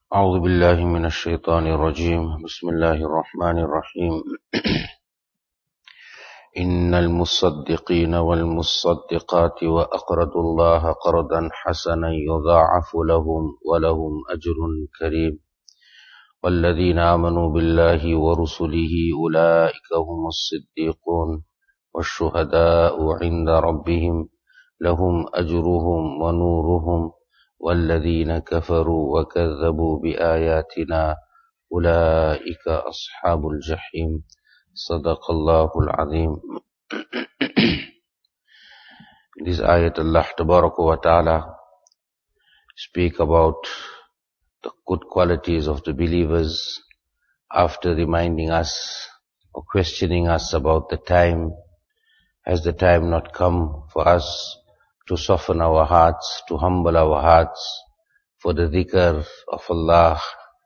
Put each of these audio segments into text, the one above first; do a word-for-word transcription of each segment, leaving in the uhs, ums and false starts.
أعوذ بالله من الشيطان الرجيم بسم الله الرحمن الرحيم إن المصدقين والمصدقات وأقرضوا الله قرضا حسنا يضاعف لهم ولهم أجر كريم والذين آمنوا بالله ورسله أولئك هم الصديقون والشهداء عند ربهم لهم أجرهم ونورهم والذين كفروا وكذبوا بآياتنا أولئك أصحاب الجحيم صدق الله العظيم. In this ayat, Allah Tabaraka wa Ta'ala speak about the good qualities of the believers after reminding us or questioning us about the time. Has the time not come for us to soften our hearts, to humble our hearts for the dhikr of Allah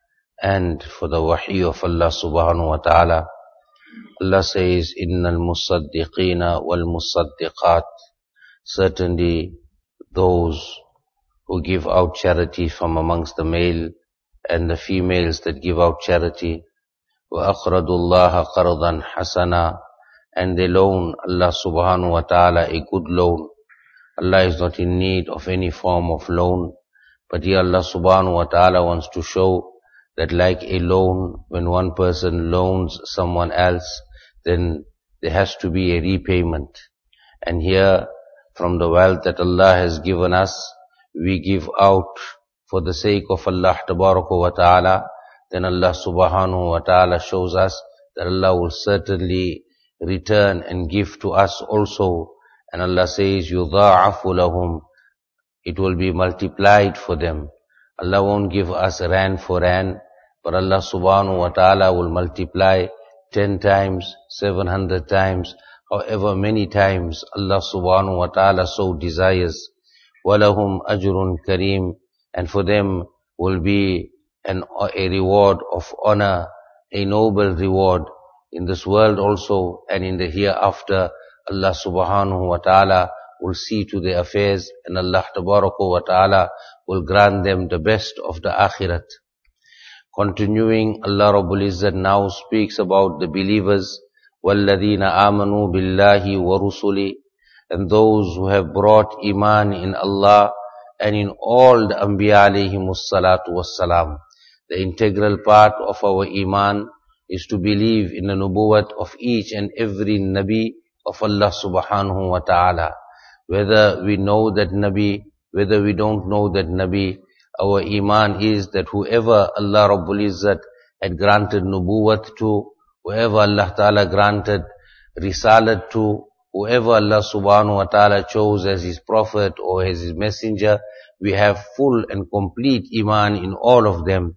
and for the wahi of Allah subhanahu wa ta'ala? Allah says, Innal musaddiqina wal musaddiqat. Certainly those who give out charity from amongst the male and the females that give out charity. Wa aqradullaha qardan hasana. And they loan Allah subhanahu wa ta'ala a good loan. Allah is not in need of any form of loan, but here Allah subhanahu wa ta'ala wants to show that like a loan, when one person loans someone else, then there has to be a repayment. And here, from the wealth that Allah has given us, we give out for the sake of Allah tabaraka wa ta'ala, then Allah subhanahu wa ta'ala shows us that Allah will certainly return and give to us also. And Allah says, يُضَاعَفُ لَهُمْ. It will be multiplied for them. Allah won't give us rand for rand, but Allah subhanahu wa ta'ala will multiply ten times, seven hundred times, however many times Allah subhanahu wa ta'ala so desires. وَلَهُمْ أَجْرٌ كَرِيمٌ. And for them will be an, a reward of honor, a noble reward in this world also and in the hereafter. Allah subhanahu wa ta'ala will see to their affairs, and Allah tabaraka wa ta'ala will grant them the best of the akhirat. Continuing, Allah Rabbul Izzat now speaks about the believers, وَالَّذِينَ آمَنُوا بِاللَّهِ وَرُسُلِهِ. And those who have brought iman in Allah and in all the Anbiya alayhimus salatu wassalam. The integral part of our iman is to believe in the nubuwwat of each and every Nabi of Allah subhanahu wa ta'ala. Whether we know that Nabi, whether we don't know that Nabi, our iman is that whoever Allah Rabbul Izzat had granted nubuwwat to, whoever Allah ta'ala granted risalat to, whoever Allah subhanahu wa ta'ala chose as his prophet or as his messenger, we have full and complete iman in all of them.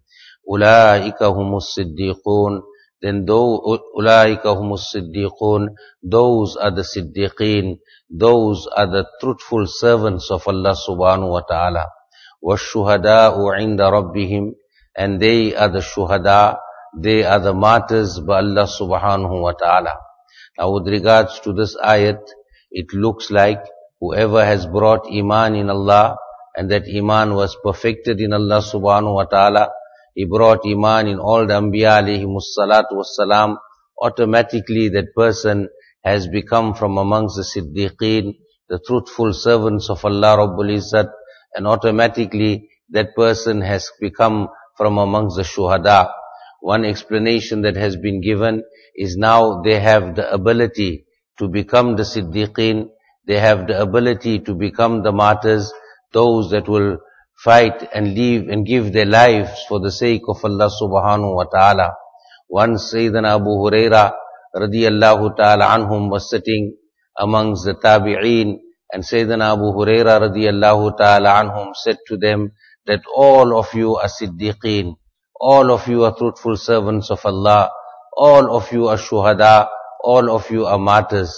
Ulaika humus siddiqun. Then those, ulaika humus siddiqun, those are the siddiqeen, those are the truthful servants of Allah subhanahu wa ta'ala. وَالشُّهَدَاءُ عِنْدَ رَبِّهِمْ. And they are the shuhada, they are the martyrs by Allah subhanahu wa ta'ala. Now with regards to this ayat, it looks like whoever has brought iman in Allah, and that iman was perfected in Allah subhanahu wa ta'ala, he brought iman in all the Anbiya alayhimus salatu wassalam, automatically that person has become from amongst the Siddiqeen, the truthful servants of Allah Rabbul Izzat, and automatically that person has become from amongst the Shuhada. One explanation that has been given is now they have the ability to become the Siddiqeen, they have the ability to become the martyrs, those that will fight and live and give their lives for the sake of Allah subhanahu wa ta'ala. Once Sayyidina Abu Huraira radiyallahu ta'ala anhum was sitting amongst the tabi'een, and Sayyidina Abu Huraira radiyallahu ta'ala anhum said to them that all of you are siddiqeen, all of you are truthful servants of Allah, all of you are shuhada, all of you are martyrs.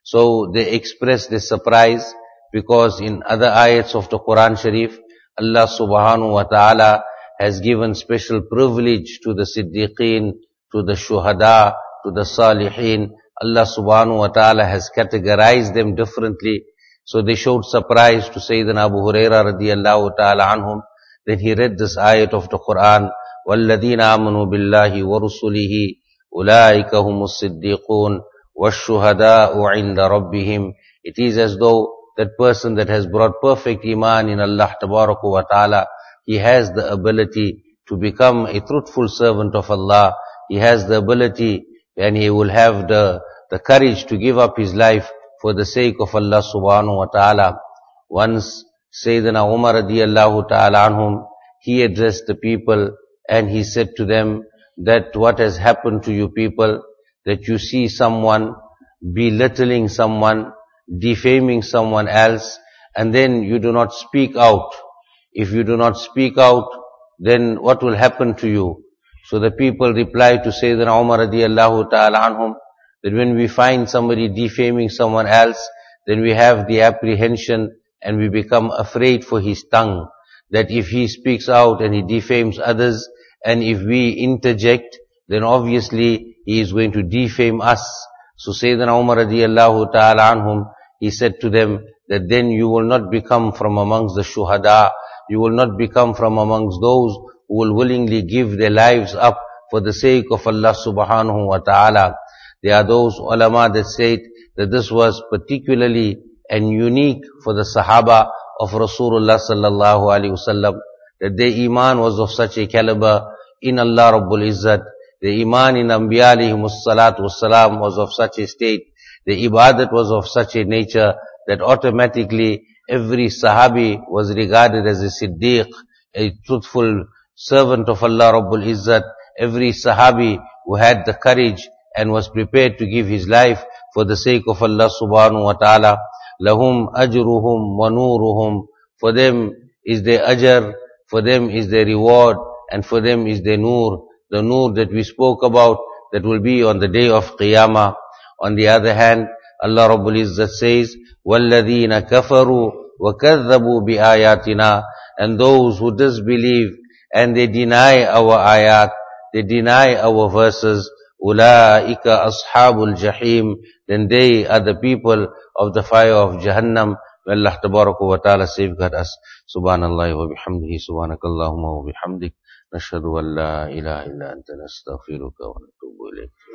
So they expressed their surprise because in other ayats of the Quran Sharif, Allah subhanahu wa ta'ala has given special privilege to the siddiqeen, to the shuhada, to the salihin. Allah subhanahu wa ta'ala has categorized them differently. So they showed surprise to Sayyidina Abu Huraira radiyallahu ta'ala anhum Then he read this ayat of the Quran, وَالَّذِينَ آمَنُوا بِاللَّهِ وَرُسُلِهِ أُولَٰئِكَ هُمُ الصِّدِّيقُونَ وَالشُّهَدَاءُ عِنْدَ رَبِّهِمْ. It is as though that person that has brought perfect iman in Allah Tabaraka wa Ta'ala, he has the ability to become a truthful servant of Allah. He has the ability and he will have the, the courage to give up his life for the sake of Allah Subhanahu wa Ta'ala. Once Sayyidina Umar radiyallahu ta'ala anhum, he addressed the people and he said to them that what has happened to you people, that you see someone belittling someone, defaming someone else, and then you do not speak out. If you do not speak out, then what will happen to you? So the people replied to Sayyidina Umar radiyallahu ta'ala anhum, that when we find somebody defaming someone else, then we have the apprehension and we become afraid for his tongue, that if he speaks out and he defames others, and if we interject, then obviously he is going to defame us. So Sayyidina Umar radiyallahu ta'ala anhum, he said to them that then you will not become from amongst the shuhada, you will not become from amongst those who will willingly give their lives up for the sake of Allah subhanahu wa ta'ala. There are those ulama that said that this was particularly and unique for the Sahaba of Rasulullah sallallahu alaihi wasallam, that their iman was of such a caliber in Allah Rabbul Izzat. The iman in Anbiya alayhimus salatu wassalam was of such a state, the ibadat was of such a nature that automatically every Sahabi was regarded as a Siddiq, a truthful servant of Allah Rabbul Izzat. Every Sahabi who had the courage and was prepared to give his life for the sake of Allah subhanahu wa ta'ala. Lahum ajruhum wa nuruhum. For them is their ajr, for them is their reward, and for them is their nur. The nur that we spoke about, that will be on the day of Qiyamah. On the other hand, Allah Rabbul Izzat says, وَالَّذِينَ كَفَرُوا وَكَذَّبُوا بِآيَاتِنَا. And those who disbelieve and they deny our ayat, they deny our verses, أُولَٰئِكَ أَصْحَابُ الْجَحِيمِ. Then they are the people of the fire of Jahannam. May Allah Tabaraka wa Ta'ala safeguard us. Subhanallah wa bihamdihi, subhanakallahumma wa bihamdik. Nashhadu an la ilaha illa anta nastaghfiruka wa natubu ilayk.